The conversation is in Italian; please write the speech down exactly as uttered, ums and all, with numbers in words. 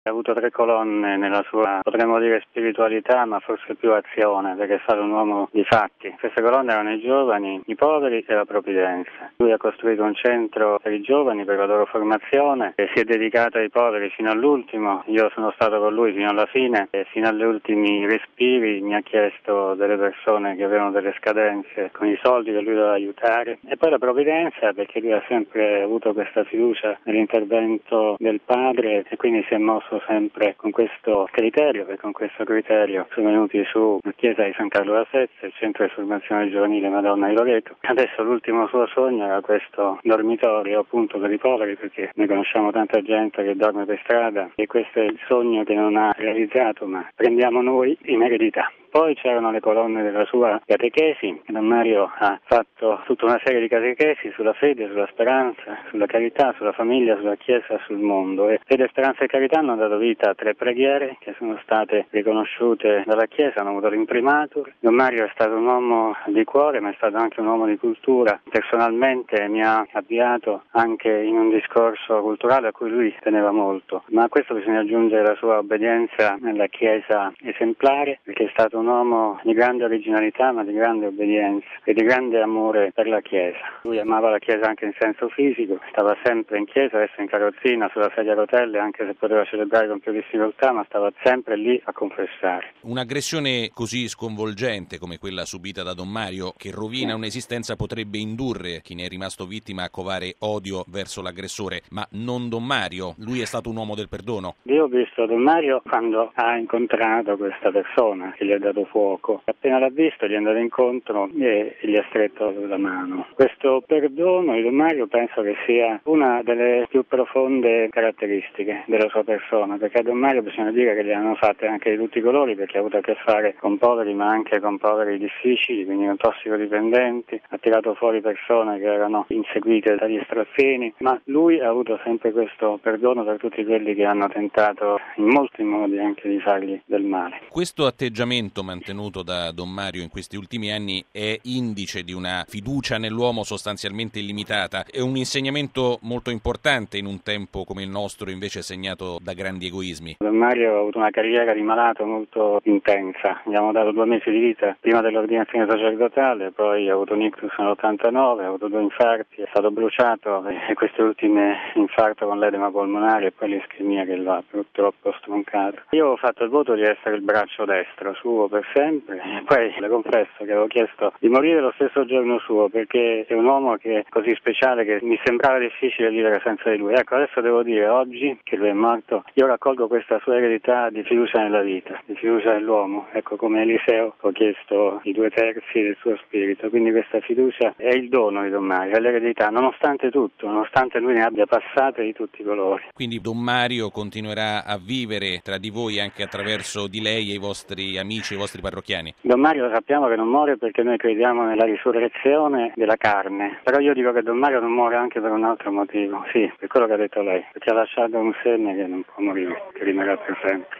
Ha avuto tre colonne nella sua, potremmo dire, spiritualità, ma forse più azione, perché è stato un uomo di fatti. Queste colonne erano i giovani, i poveri e la provvidenza. Lui ha costruito un centro per i giovani, per la loro formazione, e si è dedicato ai poveri fino all'ultimo. Io sono stato con lui fino alla fine e fino agli ultimi respiri mi ha chiesto delle persone che avevano delle scadenze con i soldi che lui doveva aiutare. E poi la provvidenza, perché lui ha sempre avuto questa fiducia nell'intervento del padre e quindi si è mosso sempre con questo criterio, e con questo criterio sono venuti su la chiesa di San Carlo da Sezza, il centro di formazione giovanile Madonna di Loreto. Adesso l'ultimo suo sogno era questo dormitorio appunto per i poveri, perché noi conosciamo tanta gente che dorme per strada e questo è il sogno che non ha realizzato, ma prendiamo noi in eredità. Poi c'erano le colonne della sua catechesi. Don Mario ha fatto tutta una serie di catechesi sulla fede, sulla speranza, sulla carità, sulla famiglia, sulla Chiesa, sul mondo. E fede, speranza e carità hanno dato vita a tre preghiere che sono state riconosciute dalla Chiesa, hanno avuto l'imprimatur. Don Mario è stato un uomo di cuore, ma è stato anche un uomo di cultura. Personalmente mi ha avviato anche in un discorso culturale a cui lui teneva molto. Ma a questo bisogna aggiungere la sua obbedienza nella Chiesa esemplare, perché è stato un uomo di grande originalità ma di grande obbedienza e di grande amore per la Chiesa. Lui amava la Chiesa anche in senso fisico, stava sempre in chiesa, adesso in carrozzina, sulla sedia a rotelle, anche se poteva celebrare con più difficoltà, ma stava sempre lì a confessare. Un'aggressione così sconvolgente come quella subita da Don Mario, che rovina un'esistenza, potrebbe indurre chi ne è rimasto vittima a covare odio verso l'aggressore, ma non Don Mario. Lui è stato un uomo del perdono. Io ho visto Don Mario quando ha incontrato questa persona che gli ha dato fuoco. Appena l'ha visto gli è andato incontro e gli ha stretto la mano. Questo perdono di Don Mario penso che sia una delle più profonde caratteristiche della sua persona, perché a Don Mario bisogna dire che gli hanno fatte anche di tutti i colori, perché ha avuto a che fare con poveri ma anche con poveri difficili, quindi con tossicodipendenti, ha tirato fuori persone che erano inseguite dagli strazzini, ma lui ha avuto sempre questo perdono per tutti quelli che hanno tentato in molti modi anche di fargli del male. Questo atteggiamento mantenuto da Don Mario in questi ultimi anni è indice di una fiducia nell'uomo sostanzialmente illimitata. È un insegnamento molto importante in un tempo come il nostro, invece segnato da grandi egoismi. Don Mario ha avuto una carriera di malato molto intensa. Gli hanno dato due mesi di vita prima dell'ordinazione sacerdotale, poi ha avuto un ictus nell'ottantanove, ha avuto due infarti, è stato bruciato e quest'ultimo infarto con l'edema polmonare e poi l'ischemia che l'ha purtroppo stroncato. Io ho fatto il voto di essere il braccio destro suo per sempre e poi le confesso che avevo chiesto di morire lo stesso giorno suo, perché è un uomo che è così speciale che mi sembrava difficile vivere senza di lui. Ecco, adesso devo dire, oggi che lui è morto, io raccolgo questa sua eredità di fiducia nella vita, di fiducia nell'uomo. Ecco, come Eliseo ho chiesto i due terzi del suo spirito, quindi questa fiducia è il dono di Don Mario, è l'eredità, nonostante tutto, nonostante lui ne abbia passate di tutti i colori. Quindi Don Mario continuerà a vivere tra di voi anche attraverso di lei e i vostri amici, i vostri parrocchiani? Don Mario sappiamo che non muore perché noi crediamo nella risurrezione della carne, però io dico che Don Mario non muore anche per un altro motivo, sì, per quello che ha detto lei, perché ha lasciato un seme che non può morire, che rimarrà per sempre.